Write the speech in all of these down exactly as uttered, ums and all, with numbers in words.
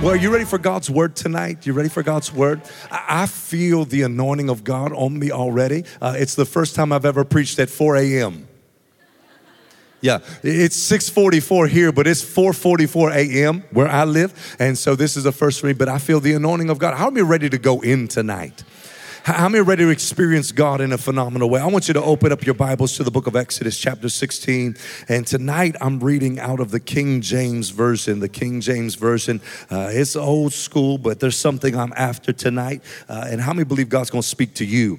Well, are you ready for God's word tonight? You ready for God's word? I, I feel the anointing of God on me already. Uh, it's the first time I've ever preached at four a.m. Yeah, it's six forty-four here, but it's four forty-four a.m. where I live. And so this is a first for me, but I feel the anointing of God. How many are ready to go in tonight? How many are ready to experience God in a phenomenal way? I want you to open up your Bibles to the book of Exodus chapter sixteen. And tonight I'm reading out of the King James Version. The King James Version, uh, it's old school, but there's something I'm after tonight. Uh, and how many believe God's going to speak to you?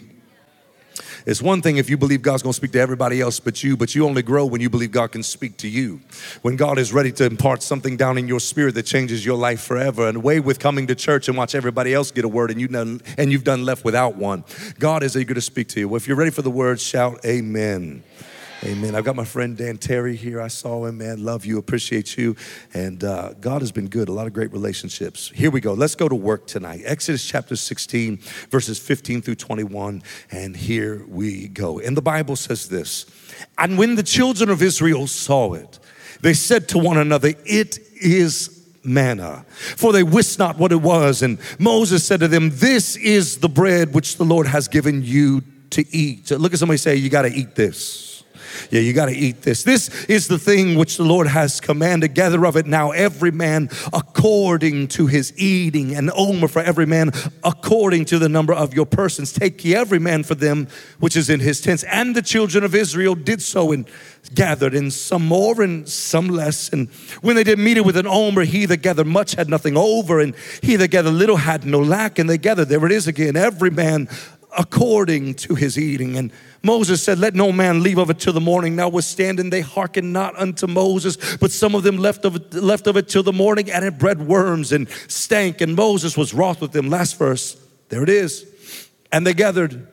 It's one thing if you believe God's going to speak to everybody else but you, but you only grow when you believe God can speak to you. When God is ready to impart something down in your spirit that changes your life forever. And away with coming to church and watch everybody else get a word and, you done, and you've done left without one. God is eager to speak to you. Well, if you're ready for the word, shout amen. Amen. I've got my friend Dan Terry here. I saw him, man. Love you, appreciate you. And uh, God has been good. A lot of great relationships. Here we go. Let's go to work tonight. Exodus chapter sixteen, verses fifteen through twenty-one. And here we go. And the Bible says this. And when the children of Israel saw it, they said to one another, it is manna, for they wist not what it was. And Moses said to them, this is the bread which the Lord has given you to eat. So look at somebody say, you got to eat this. Yeah, you got to eat this. This is the thing which the Lord has commanded. Gather of it now every man according to his eating, an omer for every man according to the number of your persons. Take ye every man for them which is in his tents. And the children of Israel did so and gathered, and some more and some less. And when they did meet it with an omer, he that gathered much had nothing over, and he that gathered little had no lack. And they gathered, there it is again, every man according to his eating. And Moses said, let no man leave of it till the morning. Notwithstanding, they hearkened not unto Moses, but some of them left of it, left of it till the morning, and it bred worms and stank. And Moses was wroth with them. Last verse, there it is. And they gathered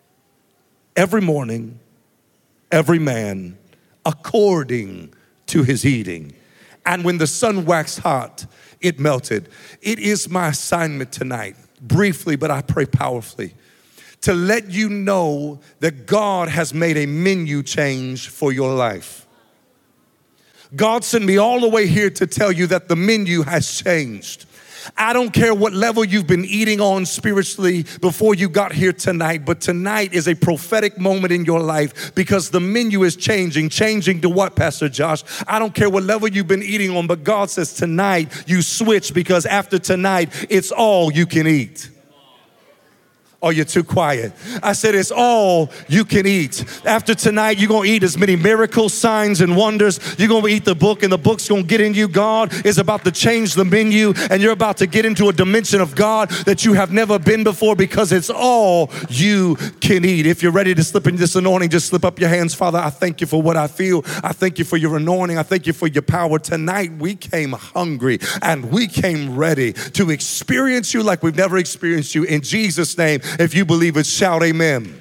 every morning, every man according to his eating. And when the sun waxed hot, it melted. It is my assignment tonight, briefly, but I pray powerfully, to let you know that God has made a menu change for your life. God sent me all the way here to tell you that the menu has changed. I don't care what level you've been eating on spiritually before you got here tonight, but tonight is a prophetic moment in your life because the menu is changing. Changing to what, Pastor Josh? I don't care what level you've been eating on, but God says tonight you switch, because after tonight, it's all you can eat. Oh, you're too quiet. I said it's all you can eat. After tonight, you're going to eat as many miracles, signs, and wonders. You're going to eat the book, and the book's going to get in you. God is about to change the menu, and you're about to get into a dimension of God that you have never been before, because it's all you can eat. If you're ready to slip into this anointing, just slip up your hands. Father, I thank you for what I feel. I thank you for your anointing. I thank you for your power. Tonight, we came hungry, and we came ready to experience you like we've never experienced you. In Jesus' name, if you believe it, shout amen.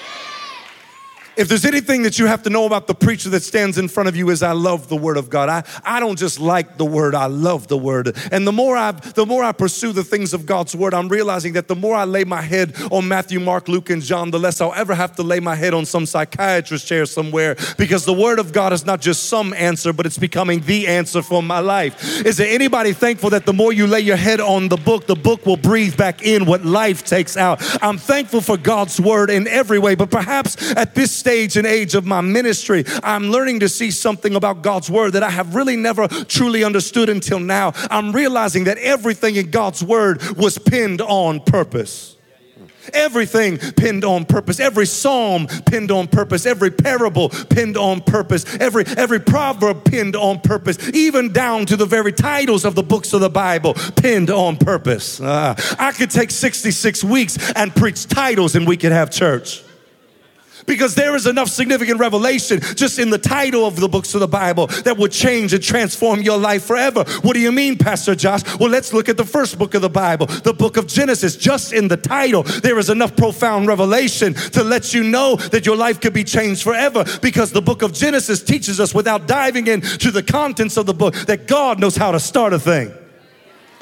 If there's anything that you have to know about the preacher that stands in front of you, is I love the word of God. I, I don't just like the word, I love the word. And the more I the more I pursue the things of God's word, I'm realizing that the more I lay my head on Matthew, Mark, Luke, and John, the less I'll ever have to lay my head on some psychiatrist chair somewhere, because the word of God is not just some answer, but it's becoming the answer for my life. Is there anybody thankful that the more you lay your head on the book, the book will breathe back in what life takes out? I'm thankful for God's word in every way, but perhaps at this stage and age of my ministry, I'm learning to see something about God's word that I have really never truly understood until now. I'm realizing that everything in God's word was pinned on purpose. Everything pinned on purpose. Every psalm pinned on purpose. Every parable pinned on purpose. Every every proverb pinned on purpose. Even down to the very titles of the books of the Bible pinned on purpose. Uh, I could take sixty-six weeks and preach titles, and we could have church. Because there is enough significant revelation just in the title of the books of the Bible that would change and transform your life forever. What do you mean, Pastor Josh? Well, let's look at the first book of the Bible, the book of Genesis. Just in the title, there is enough profound revelation to let you know that your life could be changed forever, because the book of Genesis teaches us, without diving into the contents of the book, that God knows how to start a thing.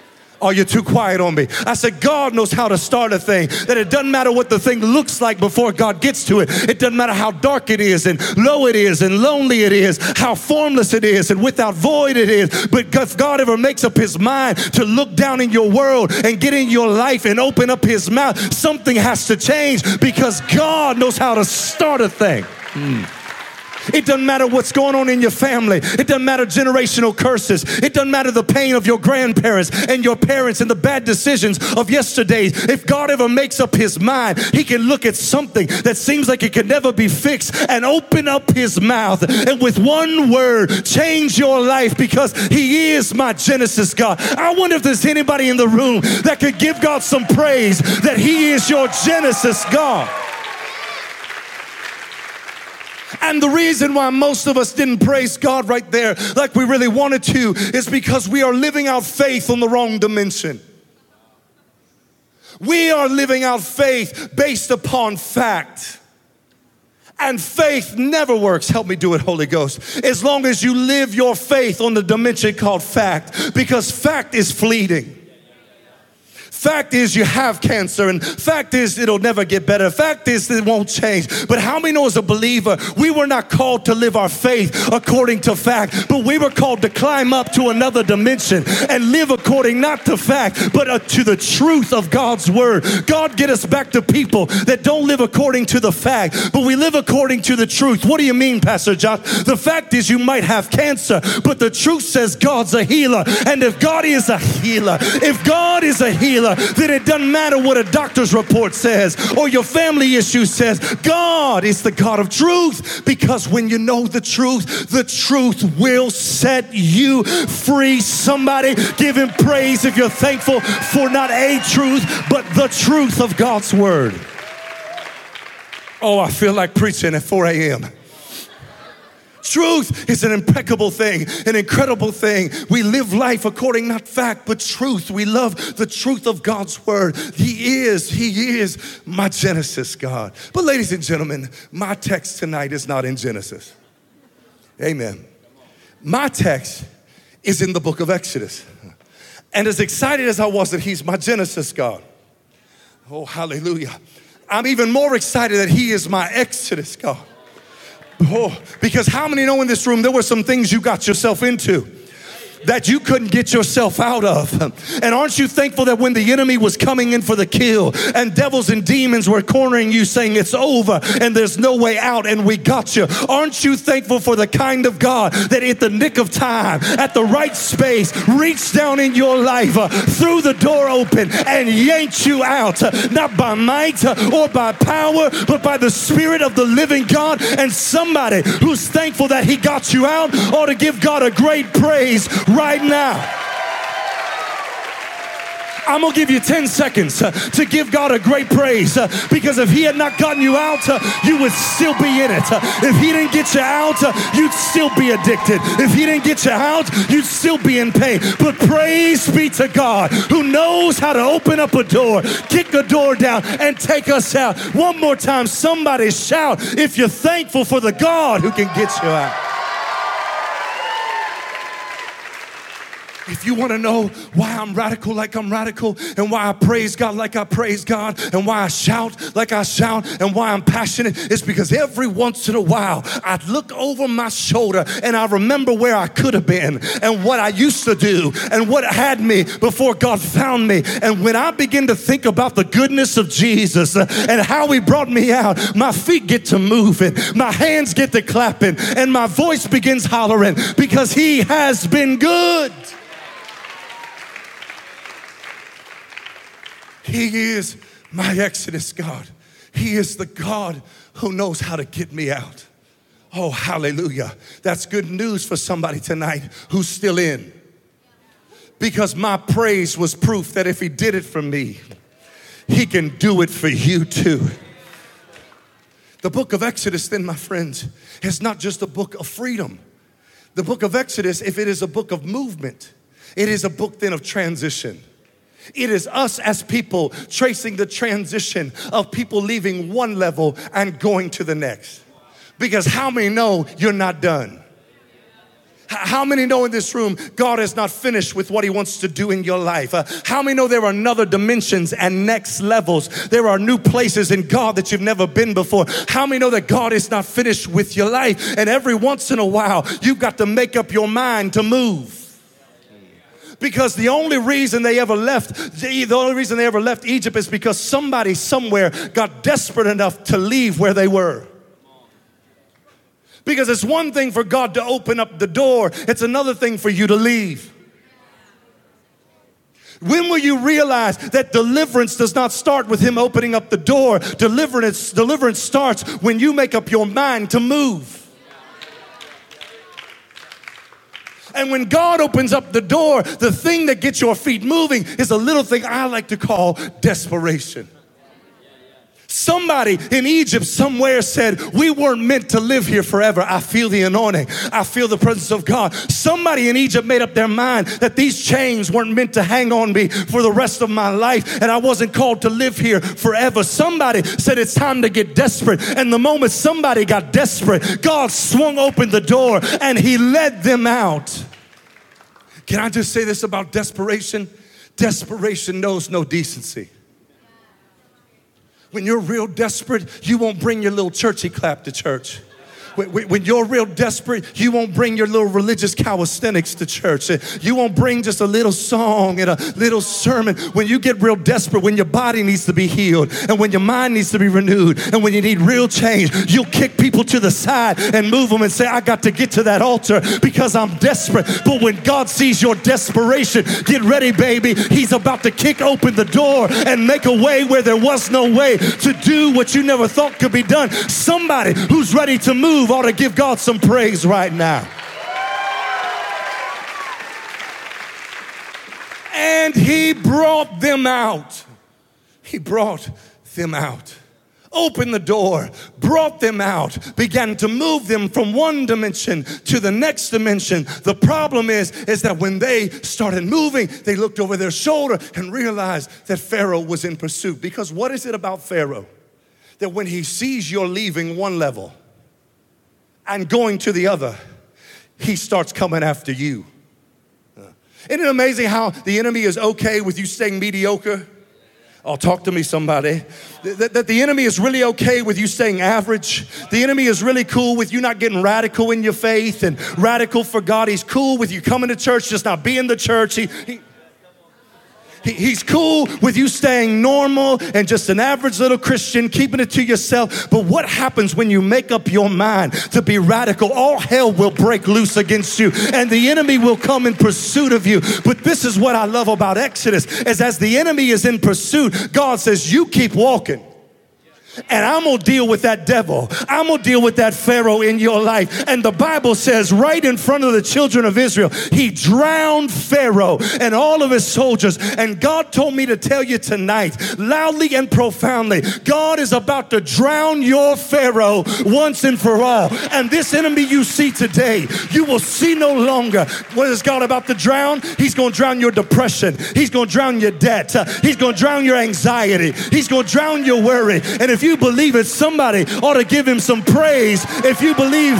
Are you too quiet on me? I said, God knows how to start a thing, that it doesn't matter what the thing looks like before God gets to it. It doesn't matter how dark it is and low it is and lonely it is, how formless it is and without void it is. But if God ever makes up his mind to look down in your world and get in your life and open up his mouth, something has to change, because God knows how to start a thing. Mm. It doesn't matter what's going on in your family. It doesn't matter generational curses. It doesn't matter the pain of your grandparents and your parents and the bad decisions of yesterday. If God ever makes up his mind, he can look at something that seems like it can never be fixed and open up his mouth and with one word change your life, because he is my Genesis God. I wonder if there's anybody in the room that could give God some praise that he is your Genesis God. And the reason why most of us didn't praise God right there like we really wanted to is because we are living out faith on the wrong dimension. We are living out faith based upon fact. And faith never works. Help me do it, Holy Ghost. As long as you live your faith on the dimension called fact, because fact is fleeting. Fact is you have cancer, and fact is it'll never get better. Fact is it won't change. But how many know as a believer, we were not called to live our faith according to fact, but we were called to climb up to another dimension and live according not to fact, but uh, to the truth of God's word. God, get us back to people that don't live according to the fact, but we live according to the truth. What do you mean, Pastor Josh? The fact is you might have cancer, but the truth says God's a healer. And if God is a healer, if God is a healer, then it doesn't matter what a doctor's report says or your family issue says. God is the God of truth, because when you know the truth, the truth will set you free. Somebody give him praise if you're thankful for not a truth, but the truth of God's word. Oh, I feel like preaching at four a.m. Truth is an impeccable thing, an incredible thing. We live life according not fact, but truth. We love the truth of God's word. He is, he is my Genesis God. But ladies and gentlemen, my text tonight is not in Genesis. Amen. My text is in the book of Exodus. And as excited as I was that he's my Genesis God, oh, hallelujah, I'm even more excited that he is my Exodus God. Oh, because how many know in this room there were some things you got yourself into that you couldn't get yourself out of? And aren't you thankful that when the enemy was coming in for the kill and devils and demons were cornering you saying it's over and there's no way out and we got you? Aren't you thankful for the kind of God that at the nick of time, at the right space, reached down in your life, uh, threw the door open and yanked you out, uh, not by might uh, or by power, but by the Spirit of the living God? And somebody who's thankful that he got you out ought to give God a great praise right now. I'm gonna give you ten seconds uh, to give God a great praise, uh, because if he had not gotten you out, uh, you would still be in it. Uh, if he didn't get you out, uh, you'd still be addicted. If he didn't get you out, you'd still be in pain. But praise be to God who knows how to open up a door, kick a door down, and take us out. One more time, somebody shout if you're thankful for the God who can get you out. If you want to know why I'm radical like I'm radical, and why I praise God like I praise God, and why I shout like I shout, and why I'm passionate, it's because every once in a while I look over my shoulder and I remember where I could have been and what I used to do and what had me before God found me. And when I begin to think about the goodness of Jesus uh, and how he brought me out, my feet get to moving, my hands get to clapping, and my voice begins hollering, because he has been good. He is my Exodus God. He is the God who knows how to get me out. Oh, hallelujah. That's good news for somebody tonight who's still in. Because my praise was proof that if he did it for me, he can do it for you too. The book of Exodus, then, my friends, is not just a book of freedom. The book of Exodus, if it is a book of movement, it is a book then of transition. It is us as people tracing the transition of people leaving one level and going to the next. Because how many know you're not done? How many know in this room, God is not finished with what he wants to do in your life? Uh, how many know there are another dimensions and next levels? There are new places in God that you've never been before. How many know that God is not finished with your life? And every once in a while, you've got to make up your mind to move. Because the only reason they ever left, the only reason they ever left Egypt is because somebody somewhere got desperate enough to leave where they were. Because it's one thing for God to open up the door. It's another thing for you to leave. When will you realize that deliverance does not start with him opening up the door? Deliverance, deliverance starts when you make up your mind to move. And when God opens up the door, the thing that gets your feet moving is a little thing I like to call desperation. Somebody in Egypt somewhere said, we weren't meant to live here forever. I feel the anointing. I feel the presence of God. Somebody in Egypt made up their mind that these chains weren't meant to hang on me for the rest of my life, and I wasn't called to live here forever. Somebody said it's time to get desperate. And the moment somebody got desperate, God swung open the door and he led them out. Can I just say this about desperation? Desperation knows no decency. When you're real desperate, you won't bring your little churchy clap to church. When you're real desperate, you won't bring your little religious calisthenics to church. You won't bring just a little song and a little sermon. When you get real desperate, when your body needs to be healed and when your mind needs to be renewed and when you need real change, you'll kick people to the side and move them and say, I got to get to that altar because I'm desperate. But when God sees your desperation, get ready, baby. He's about to kick open the door and make a way where there was no way, to do what you never thought could be done. Somebody who's ready to move ought to give God some praise right now. And he brought them out. He brought them out. Opened the door, brought them out, began to move them from one dimension to the next dimension. The problem is, is that when they started moving, they looked over their shoulder and realized that Pharaoh was in pursuit. Because what is it about Pharaoh? That when he sees you're leaving one level and going to the other, he starts coming after you. Isn't it amazing how the enemy is okay with you staying mediocre? Oh, talk to me, somebody. That, that the enemy is really okay with you staying average. The enemy is really cool with you not getting radical in your faith and radical for God. He's cool with you coming to church, just not being the church. He, he, He's cool with you staying normal and just an average little Christian, keeping it to yourself. But what happens when you make up your mind to be radical? All hell will break loose against you and the enemy will come in pursuit of you. But this is what I love about Exodus, is as the enemy is in pursuit, God says, you keep walking. And I'm going to deal with that devil. I'm going to deal with that Pharaoh in your life. And the Bible says right in front of the children of Israel, he drowned Pharaoh and all of his soldiers. And God told me to tell you tonight, loudly and profoundly, God is about to drown your Pharaoh once and for all. And this enemy you see today, you will see no longer. What is God about to drown? He's going to drown your depression. He's going to drown your debt. Uh, he's going to drown your anxiety. He's going to drown your worry. And if If you believe it, somebody ought to give him some praise. If you believe,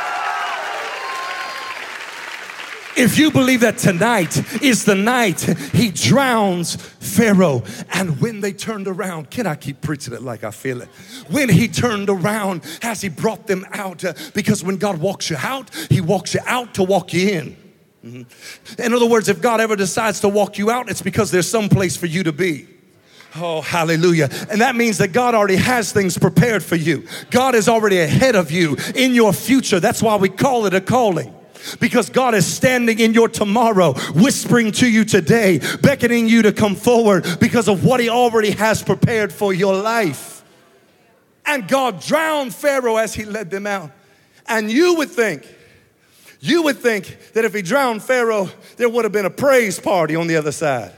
if you believe that tonight is the night he drowns Pharaoh. And when they turned around, can I keep preaching it like I feel it? When he turned around, as he brought them out, uh, because when God walks you out, he walks you out to walk you in. Mm-hmm. In other words, if God ever decides to walk you out, it's because there's some place for you to be. Oh, hallelujah. And that means that God already has things prepared for you. God is already ahead of you in your future. That's why we call it a calling. Because God is standing in your tomorrow, whispering to you today, beckoning you to come forward because of what he already has prepared for your life. And God drowned Pharaoh as he led them out. And you would think, you would think that if he drowned Pharaoh, there would have been a praise party on the other side.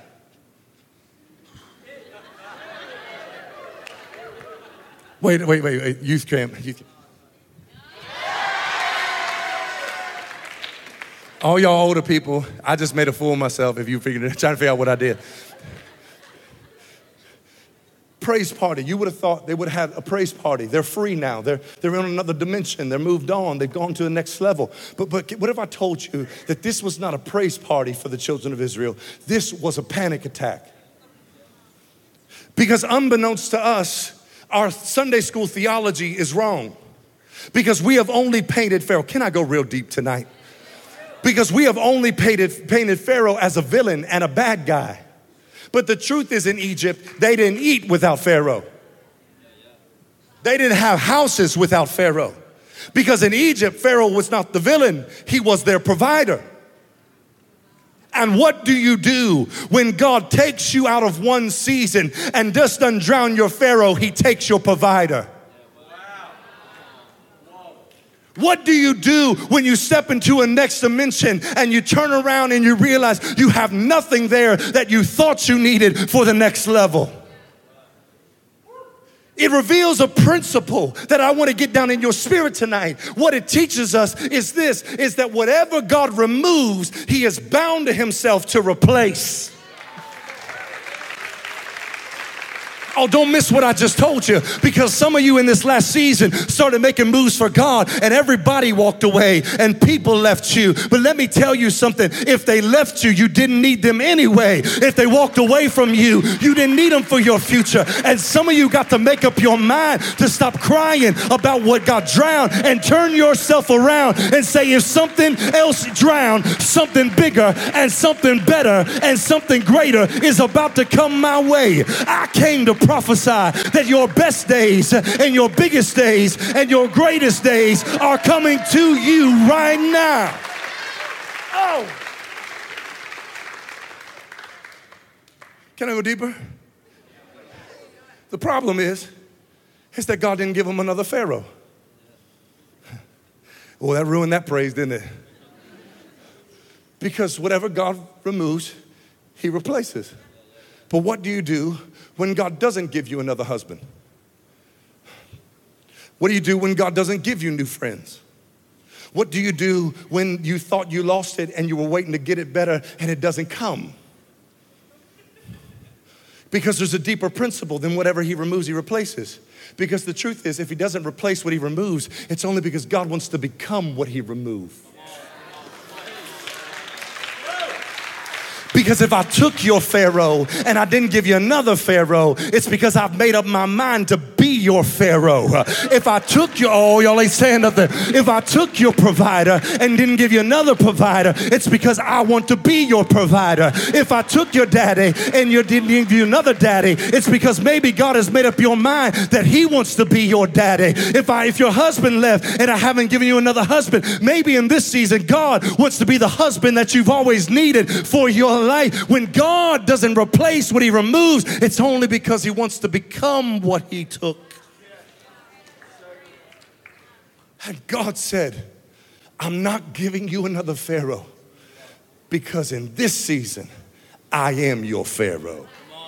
Wait, wait, wait, wait, youth camp. Youth camp. All y'all older people, I just made a fool of myself if you figured it, trying to figure out what I did. praise party. You would have thought they would have had a praise party. They're free now. They're, they're in another dimension. They're moved on. They've gone to the next level. But, but what if I told you that this was not a praise party for the children of Israel? This was a panic attack. Because unbeknownst to us, our Sunday school theology is wrong. Because we have only painted Pharaoh. Can I go real deep tonight? Because we have only painted, painted Pharaoh as a villain and a bad guy. But the truth is, in Egypt, they didn't eat without Pharaoh. They didn't have houses without Pharaoh. Because in Egypt, Pharaoh was not the villain. He was their provider. And what do you do when God takes you out of one season and just doesn't drown your Pharaoh? He takes your provider. What do you do when you step into a next dimension and you turn around and you realize you have nothing there that you thought you needed for the next level? It reveals a principle that I want to get down in your spirit tonight. What it teaches us is this, is that whatever God removes, He is bound to Himself to replace. Oh, don't miss what I just told you, because some of you in this last season started making moves for God and everybody walked away and people left you. But let me tell you something. If they left you, you didn't need them anyway. If they walked away from you, you didn't need them for your future. And some of you got to make up your mind to stop crying about what got drowned and turn yourself around and say, if something else drowned, something bigger and something better and something greater is about to come my way. I came to prophesy that your best days and your biggest days and your greatest days are coming to you right now. Oh. Can I go deeper? The problem is, is that God didn't give them another Pharaoh. Well, that ruined that praise, didn't it? Because whatever God removes, He replaces. But what do you do when God doesn't give you another husband? What do you do when God doesn't give you new friends? What do you do when you thought you lost it and you were waiting to get it better and it doesn't come? Because there's a deeper principle than whatever He removes, He replaces. Because the truth is, if He doesn't replace what He removes, it's only because God wants to become what He removed. Because if I took your Pharaoh and I didn't give you another Pharaoh, it's because I've made up my mind to be your Pharaoh. If I took your, oh, y'all ain't saying nothing. If I took your provider and didn't give you another provider, it's because I want to be your provider. If I took your daddy and you didn't give you another daddy, it's because maybe God has made up your mind that He wants to be your daddy. If I, if your husband left and I haven't given you another husband, maybe in this season, God wants to be the husband that you've always needed for your life. When God doesn't replace what He removes, it's only because He wants to become what He took. And God said, I'm not giving you another Pharaoh, because in this season, I am your Pharaoh.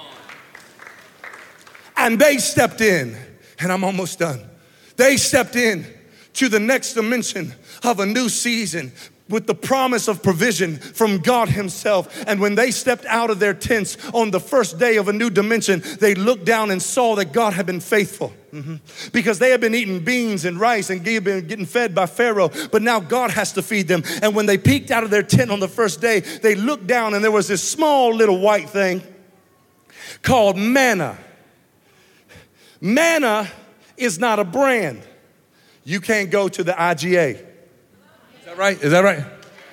And they stepped in, and I'm almost done. They stepped in to the next dimension of a new season with the promise of provision from God Himself. And when they stepped out of their tents on the first day of a new dimension, they looked down and saw that God had been faithful. Mm-hmm. Because they had been eating beans and rice and been getting fed by Pharaoh, but now God has to feed them. And when they peeked out of their tent on the first day, they looked down and there was this small little white thing called manna. Manna is not a brand. You can't go to the I G A. Is that right? Is that right?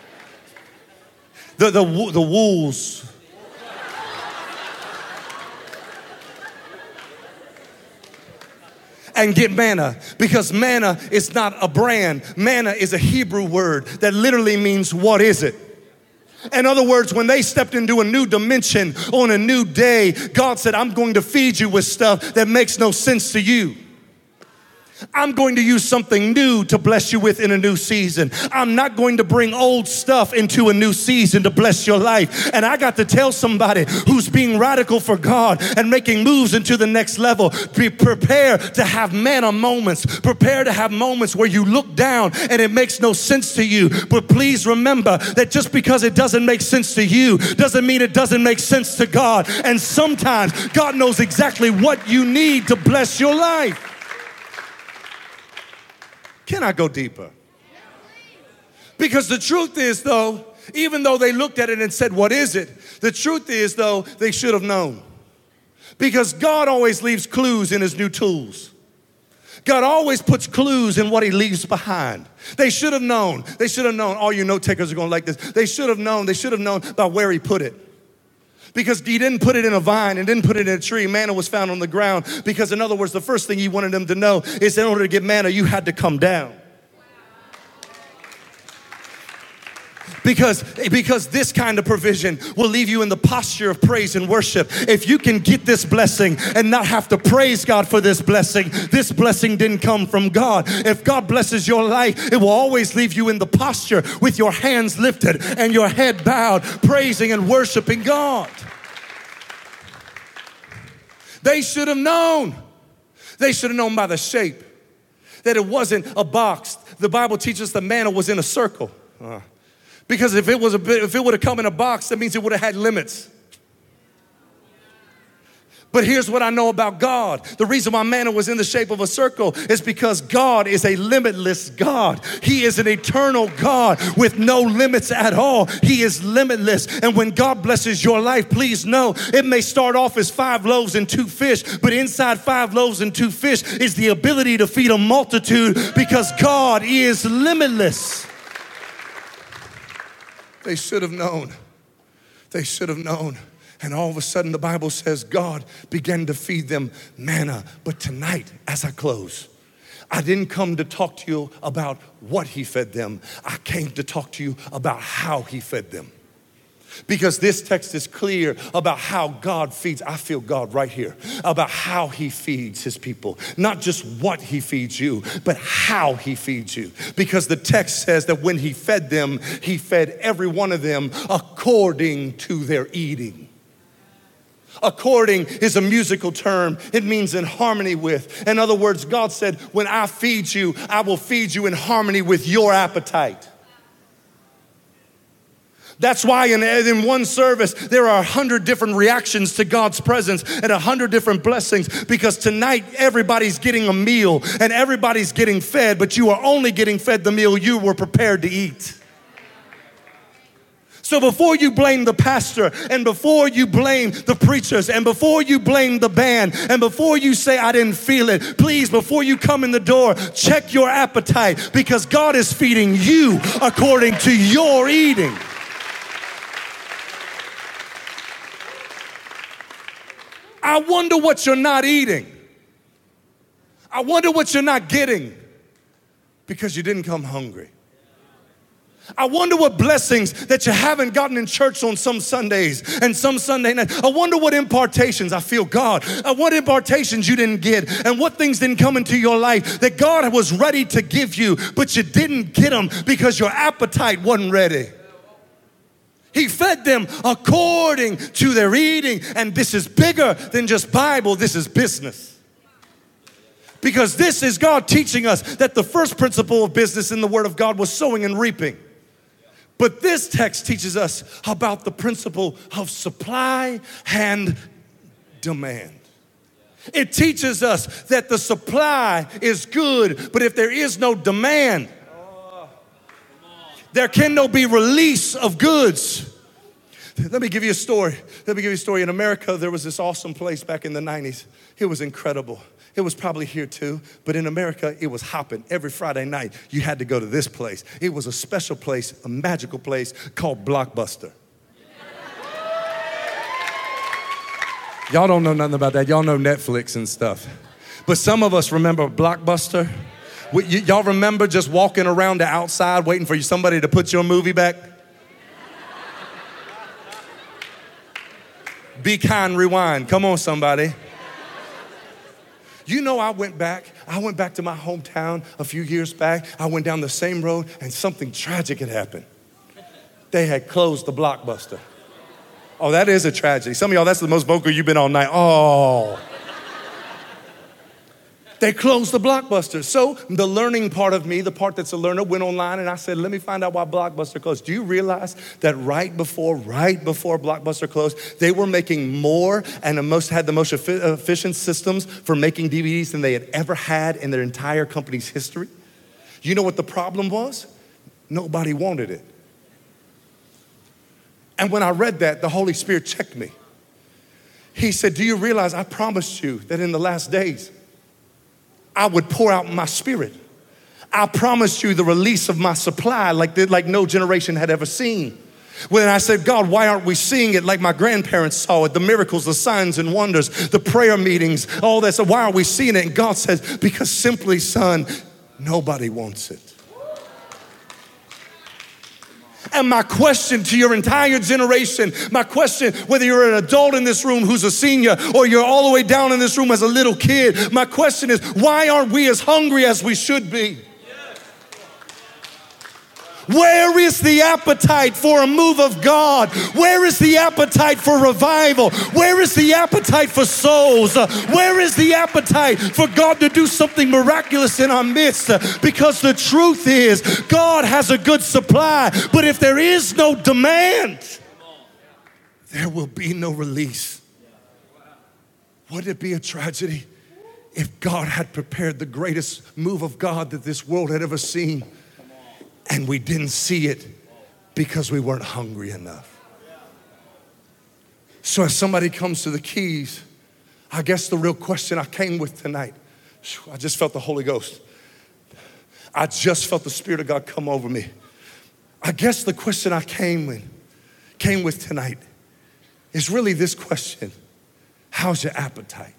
The, the, the Wolves. And get manna, because manna is not a brand. Manna is a Hebrew word that literally means, what is it? In other words, when they stepped into a new dimension on a new day, God said, I'm going to feed you with stuff that makes no sense to you. I'm going to use something new to bless you with in a new season. I'm not going to bring old stuff into a new season to bless your life. And I got to tell somebody who's being radical for God and making moves into the next level, be prepared to have manna moments. Prepare to have moments where you look down and it makes no sense to you. But please remember that just because it doesn't make sense to you doesn't mean it doesn't make sense to God. And sometimes God knows exactly what you need to bless your life. Can I go deeper? Because the truth is, though, even though they looked at it and said, what is it? The truth is, though, they should have known. Because God always leaves clues in his new tools. God always puts clues in what he leaves behind. They should have known. They should have known. All you note takers are going to like this. They should have known. They should have known about where he put it. Because he didn't put it in a vine and didn't put it in a tree. Manna was found on the ground. Because in other words, the first thing he wanted them to know is in order to get manna, you had to come down. Because, because this kind of provision will leave you in the posture of praise and worship. If you can get this blessing and not have to praise God for this blessing, this blessing didn't come from God. If God blesses your life, it will always leave you in the posture with your hands lifted and your head bowed, praising and worshiping God. They should have known. They should have known by the shape that it wasn't a box. The Bible teaches the manna was in a circle. Uh. Because if it was a bit, if it would have come in a box, that means it would have had limits. But here's what I know about God. The reason why manna was in the shape of a circle is because God is a limitless God. He is an eternal God with no limits at all. He is limitless. And when God blesses your life, please know it may start off as five loaves and two fish, but inside five loaves and two fish is the ability to feed a multitude because God is limitless. They should have known. They should have known. And all of a sudden, the Bible says God began to feed them manna. But tonight, as I close, I didn't come to talk to you about what he fed them. I came to talk to you about how he fed them. Because this text is clear about how God feeds. I feel God right here. About how he feeds his people. Not just what he feeds you, but how he feeds you. Because the text says that when he fed them, he fed every one of them according to their eating. According is a musical term. It means in harmony with. In other words, God said, when I feed you, I will feed you in harmony with your appetite. That's why in, in one service, there are a hundred different reactions to God's presence and a hundred different blessings, because tonight everybody's getting a meal and everybody's getting fed, but you are only getting fed the meal you were prepared to eat. So before you blame the pastor and before you blame the preachers and before you blame the band and before you say, I didn't feel it, please, before you come in the door, check your appetite, because God is feeding you according to your eating. I wonder what you're not eating. I wonder what you're not getting because you didn't come hungry. I wonder what blessings that you haven't gotten in church on some Sundays and some Sunday nights. I wonder what impartations, I feel God, uh, what impartations you didn't get and what things didn't come into your life that God was ready to give you, but you didn't get them because your appetite wasn't ready. He fed them according to their eating. And this is bigger than just Bible. This is business. Because this is God teaching us that the first principle of business in the Word of God was sowing and reaping. But this text teaches us about the principle of supply and demand. It teaches us that the supply is good, but if there is no demand, there can no be release of goods. Let me give you a story. Let me give you a story. In America, there was this awesome place back in the nineties. It was incredible. It was probably here too, but in America, it was hopping. Every Friday night, you had to go to this place. It was a special place, a magical place called Blockbuster. Y'all don't know nothing about that. Y'all know Netflix and stuff. But some of us remember Blockbuster. Y- y'all remember just walking around the outside waiting for somebody to put your movie back? Be kind, rewind. Come on, somebody. You know, I went back. I went back to my hometown a few years back. I went down the same road and something tragic had happened. They had closed the Blockbuster. Oh, that is a tragedy. Some of y'all, that's the most vocal you've been all night. Oh. They closed the Blockbuster. So the learning part of me, the part that's a learner, went online and I said, let me find out why Blockbuster closed. Do you realize that right before, right before Blockbuster closed, they were making more and the most, had the most efficient systems for making D V Ds than they had ever had in their entire company's history? You know what the problem was? Nobody wanted it. And when I read that, the Holy Spirit checked me. He said, do you realize I promised you that in the last days, I would pour out my spirit. I promised you the release of my supply like, like no generation had ever seen. When I said, God, why aren't we seeing it like my grandparents saw it? The miracles, the signs and wonders, the prayer meetings, all that. So why aren't we seeing it? And God says, because simply, son, nobody wants it. And my question to your entire generation, my question, whether you're an adult in this room who's a senior or you're all the way down in this room as a little kid, my question is, why aren't we as hungry as we should be? Where is the appetite for a move of God? Where is the appetite for revival? Where is the appetite for souls? Uh, where is the appetite for God to do something miraculous in our midst? Uh, because the truth is, God has a good supply, but if there is no demand, there will be no release. Would it be a tragedy if God had prepared the greatest move of God that this world had ever seen? And we didn't see it because we weren't hungry enough. So as somebody comes to the keys, I guess the real question I came with tonight, I just felt the Holy Ghost. I just felt the Spirit of God come over me. I guess the question I came with, came with tonight is really this question. How's your appetite?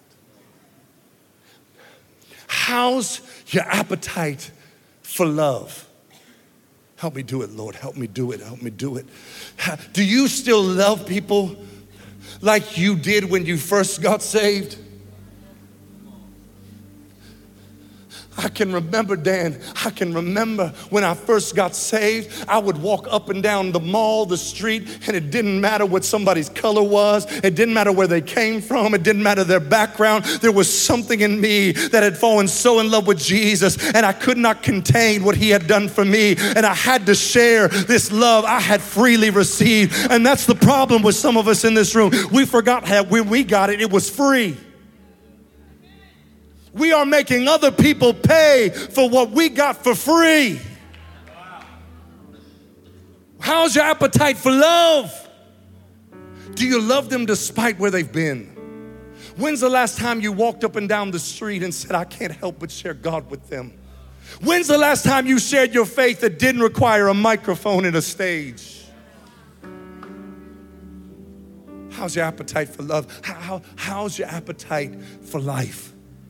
How's your appetite for love? Help me do it, Lord. Help me do it. Help me do it. Do you still love people like you did when you first got saved? I can remember, Dan, I can remember when I first got saved, I would walk up and down the mall, the street, and it didn't matter what somebody's color was. It didn't matter where they came from. It didn't matter their background. There was something in me that had fallen so in love with Jesus, and I could not contain what he had done for me, and I had to share this love I had freely received. And that's the problem with some of us in this room. We forgot how when we got it, it was free. We are making other people pay for what we got for free. How's your appetite for love? Do you love them despite where they've been? When's the last time you walked up and down the street and said, I can't help but share God with them? When's the last time you shared your faith that didn't require a microphone and a stage? How's your appetite for love? How, how's your appetite for life?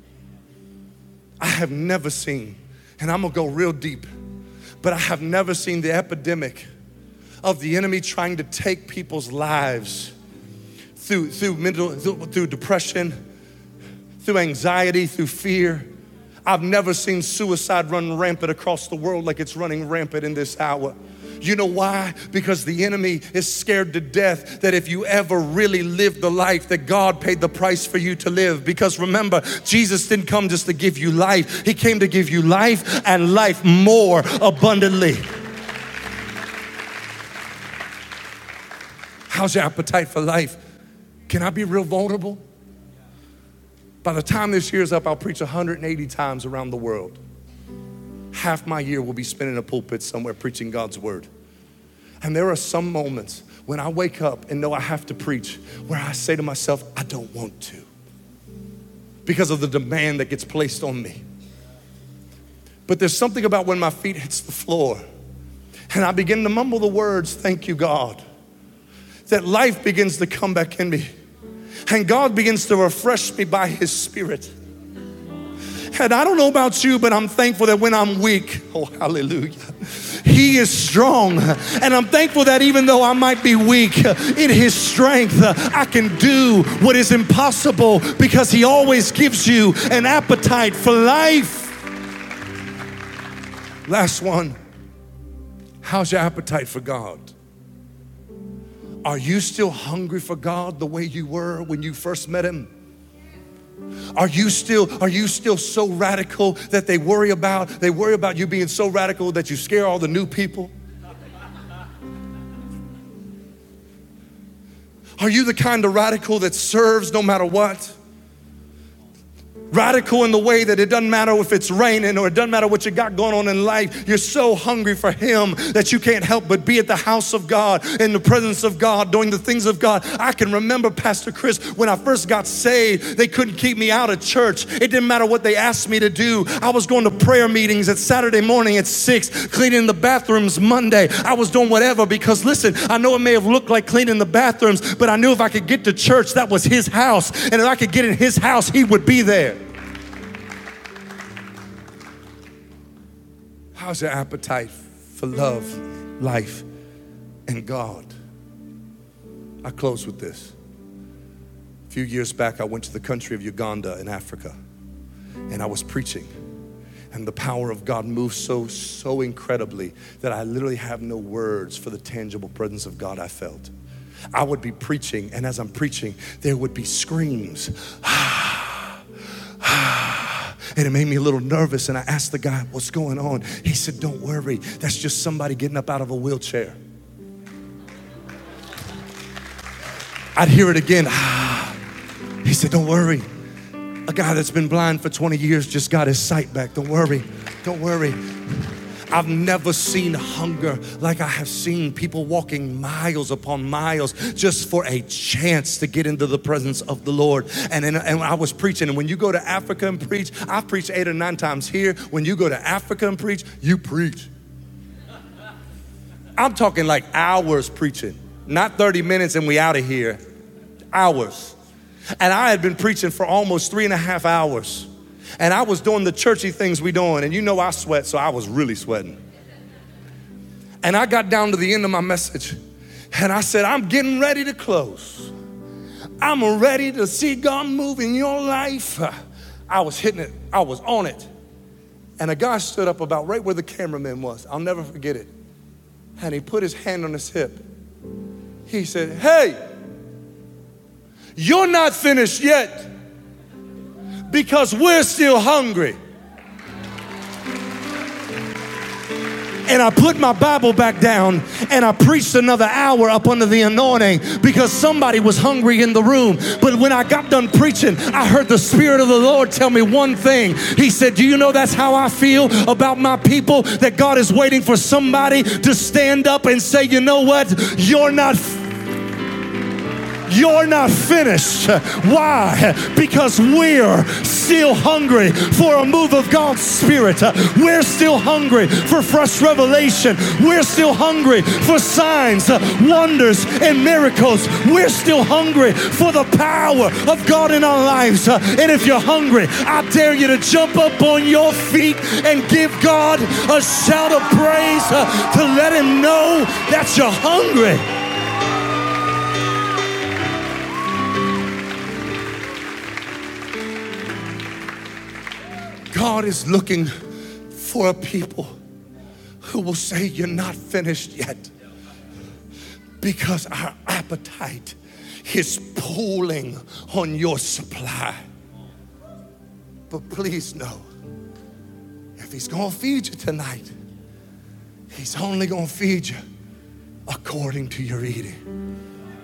I have never seen, and I'm gonna go real deep, but I have never seen the epidemic of the enemy trying to take people's lives through, through, mental, through, through depression, through anxiety, through fear. I've never seen suicide run rampant across the world like it's running rampant in this hour. You know why? Because the enemy is scared to death that if you ever really live the life that God paid the price for you to live. Because remember, Jesus didn't come just to give you life. He came to give you life and life more abundantly. How's your appetite for life? Can I be real vulnerable? By the time this year's up, I'll preach one hundred eighty times around the world. Half my year will be spent in a pulpit somewhere preaching God's word. And there are some moments when I wake up and know I have to preach where I say to myself, I don't want to, because of the demand that gets placed on me. But there's something about when my feet hits the floor and I begin to mumble the words, thank you, God, that life begins to come back in me. And God begins to refresh me by his Spirit. And I don't know about you, but I'm thankful that when I'm weak, oh, hallelujah, He is strong. And I'm thankful that even though I might be weak, in His strength, I can do what is impossible because He always gives you an appetite for life. Last one. How's your appetite for God? Are you still hungry for God the way you were when you first met Him? Are you still, are you still so radical that they worry about, they worry about you being so radical that you scare all the new people? Are you the kind of radical that serves no matter what? Radical in the way that it doesn't matter if it's raining or it doesn't matter what you got going on in life. You're so hungry for Him that you can't help but be at the house of God, in the presence of God, doing the things of God. I can remember, Pastor Chris, when I first got saved, they couldn't keep me out of church. It didn't matter what they asked me to do. I was going to prayer meetings at Saturday morning at six, cleaning the bathrooms Monday. I was doing whatever because, listen, I know it may have looked like cleaning the bathrooms, but I knew if I could get to church, that was His house. And if I could get in His house, He would be there. How's your appetite for love, life, and God? I close with this. A few years back, I went to the country of Uganda in Africa, and I was preaching. And the power of God moved so, so incredibly that I literally have no words for the tangible presence of God I felt. I would be preaching, and as I'm preaching, there would be screams. And it made me a little nervous, and I asked the guy, what's going on? He said, don't worry, that's just somebody getting up out of a wheelchair. I'd hear it again. He said, don't worry. A guy that's been blind for twenty years just got his sight back. Don't worry, don't worry. I've never seen hunger like I have seen people walking miles upon miles just for a chance to get into the presence of the Lord. And, and, and I was preaching, and when you go to Africa and preach, I've preached eight or nine times here. When you go to Africa and preach, you preach. I'm talking like hours preaching, not thirty minutes and we out of here, hours. And I had been preaching for almost three and a half hours. And I was doing the churchy things we doing. And you know I sweat, so I was really sweating. And I got down to the end of my message. And I said, I'm getting ready to close. I'm ready to see God move in your life. I was hitting it. I was on it. And a guy stood up about right where the cameraman was. I'll never forget it. And he put his hand on his hip. He said, hey, you're not finished yet. Because we're still hungry. And I put my Bible back down and I preached another hour up under the anointing because somebody was hungry in the room. But when I got done preaching, I heard the Spirit of the Lord tell me one thing. He said, do you know that's how I feel about my people? That God is waiting for somebody to stand up and say, you know what? You're not You're not finished. Why? Because we're still hungry for a move of God's Spirit. We're still hungry for fresh revelation. We're still hungry for signs, wonders, and miracles. We're still hungry for the power of God in our lives. And if you're hungry, I dare you to jump up on your feet and give God a shout of praise to let Him know that you're hungry. God is looking for a people who will say, you're not finished yet. Because our appetite is pulling on your supply. But please know, if He's going to feed you tonight, He's only going to feed you according to your eating.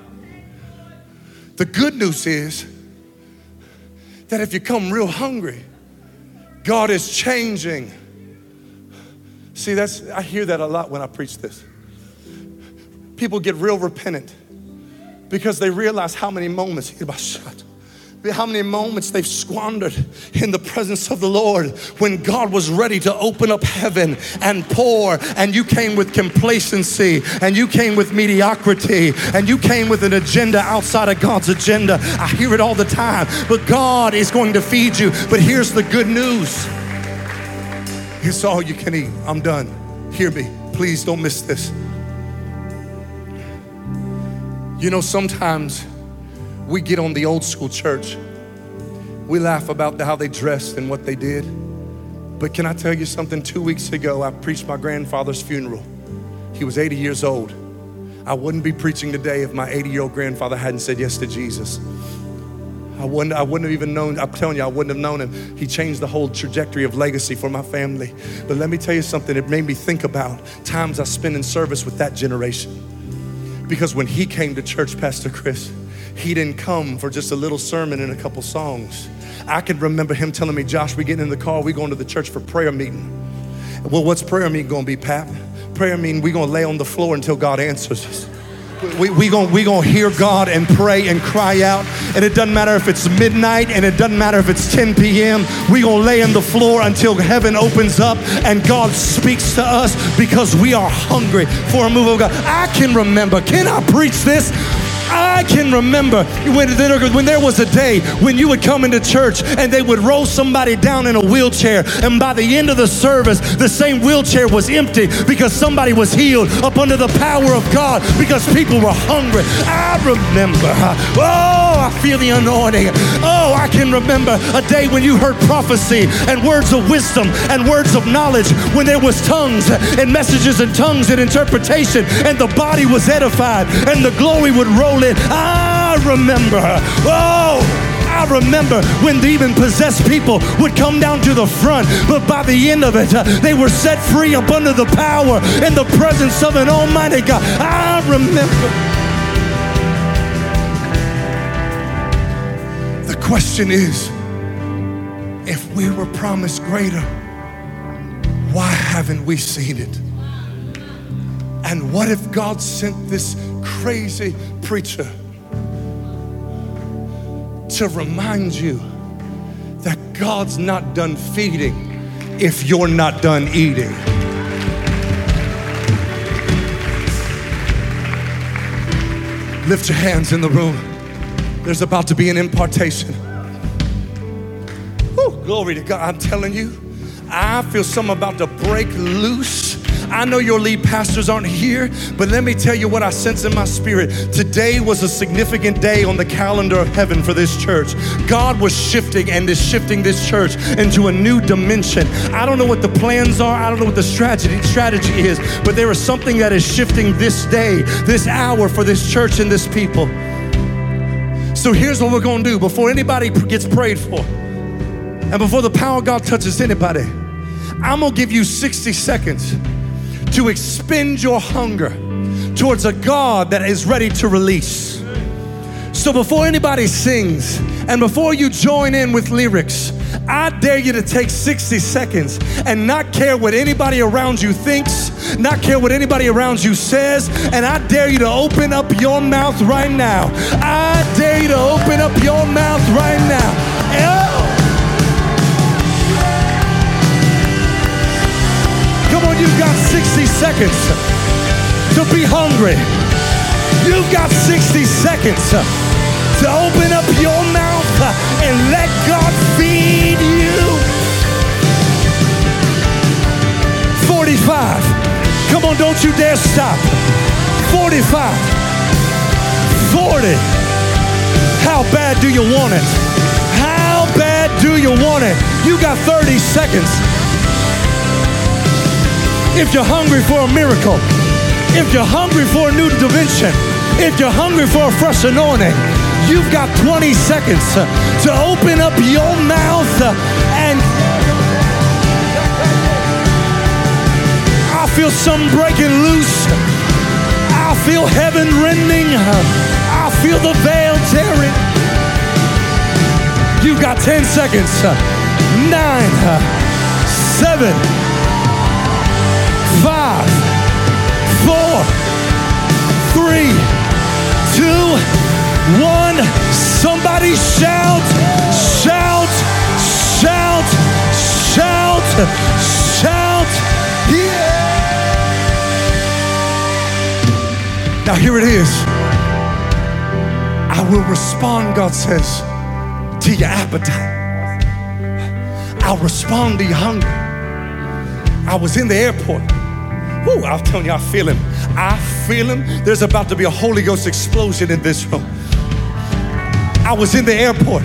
The good news is that if you come real hungry, God is changing. See, that's I hear that a lot when I preach this. People get real repentant because they realize how many moments How many moments they've squandered in the presence of the Lord when God was ready to open up heaven and pour, and you came with complacency, and you came with mediocrity, and you came with an agenda outside of God's agenda. I hear it all the time, but God is going to feed you. But here's the good news. It's all you can eat. I'm done. Hear me. Please don't miss this. You know, sometimes we get on the old school church. We laugh about how they dressed and what they did. But can I tell you something? Two weeks ago, I preached my grandfather's funeral. He was eighty years old. I wouldn't be preaching today if my eighty-year-old grandfather hadn't said yes to Jesus. I wouldn't, I wouldn't have even known, I'm telling you, I wouldn't have known him. He changed the whole trajectory of legacy for my family. But let me tell you something, it made me think about times I spent in service with that generation. Because when he came to church, Pastor Chris, he didn't come for just a little sermon and a couple songs. I can remember him telling me, Josh, we getting in the car, we going to the church for prayer meeting. Well, what's prayer meeting gonna be, Pap? Prayer meeting, we gonna lay on the floor until God answers us. We, we gonna we gonna hear God and pray and cry out. And it doesn't matter if it's midnight and it doesn't matter if it's ten p.m. We gonna lay on the floor until heaven opens up and God speaks to us because we are hungry for a move of God. I can remember, can I preach this? I can remember when, when there was a day when you would come into church and they would roll somebody down in a wheelchair, and by the end of the service, the same wheelchair was empty because somebody was healed up under the power of God because people were hungry. I remember, oh, I feel the anointing. Oh, I can remember a day when you heard prophecy and words of wisdom and words of knowledge, when there was tongues and messages and tongues and interpretation, and the body was edified and the glory would roll in. I remember, oh, I remember when the even possessed people would come down to the front, but by the end of it, uh, they were set free up under the power and the presence of an almighty God. I remember. The question is, if we were promised greater, why haven't we seen it? And what if God sent this crazy preacher to remind you that God's not done feeding if you're not done eating? Lift your hands in the room. There's about to be an impartation. Woo, glory to God. I'm telling you, I feel something about to break loose. I know your lead pastors aren't here, but let me tell you what I sense in my spirit. Today was a significant day on the calendar of heaven for this church. God was shifting and is shifting this church into a new dimension. I don't know what the plans are. I don't know what the strategy, strategy is, but there is something that is shifting this day, this hour for this church and this people. So here's what we're going to do before anybody gets prayed for and before the power of God touches anybody. I'm going to give you sixty seconds to expend your hunger towards a God that is ready to release. So before anybody sings and before you join in with lyrics, I dare you to take sixty seconds and not care what anybody around you thinks, not care what anybody around you says, and I dare you to open up your mouth right now. I dare you to open up your mouth right now. Oh. Come on, you've got sixty seconds to be hungry. You've got sixty seconds to open up your mouth and let God feed you. forty-five. Come on, don't you dare stop. forty-five. forty. How bad do you want it? How bad do you want it? You got thirty seconds. If you're hungry for a miracle, if you're hungry for a new dimension, if you're hungry for a fresh anointing, you've got twenty seconds to open up your mouth and I feel something breaking loose. I feel heaven rending. I feel the veil tearing. You've got ten seconds. Nine, seven, five, four, three, two, one. Somebody Somebody shout, shout, shout, shout, shout. Yeah. Now here it is. I will respond, God says, to your appetite. I'll respond to your hunger. I was in the airport. Woo, I'm telling you, I feel him. I feel him. There's about to be a Holy Ghost explosion in this room. I was in the airport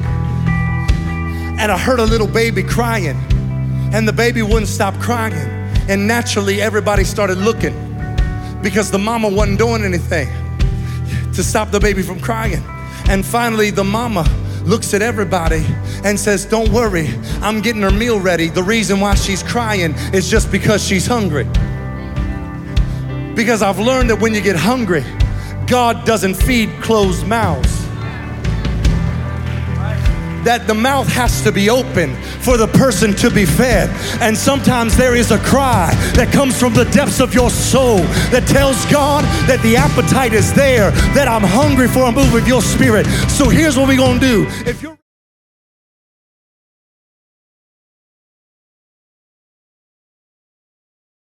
and I heard a little baby crying, and the baby wouldn't stop crying. And naturally, everybody started looking because the mama wasn't doing anything to stop the baby from crying. And finally, the mama looks at everybody and says, don't worry, I'm getting her meal ready. The reason why she's crying is just because she's hungry. Because I've learned that when you get hungry, God doesn't feed closed mouths. That the mouth has to be open for the person to be fed. And sometimes there is a cry that comes from the depths of your soul that tells God that the appetite is there, that I'm hungry for a move of your spirit. So here's what we're gonna do. If you're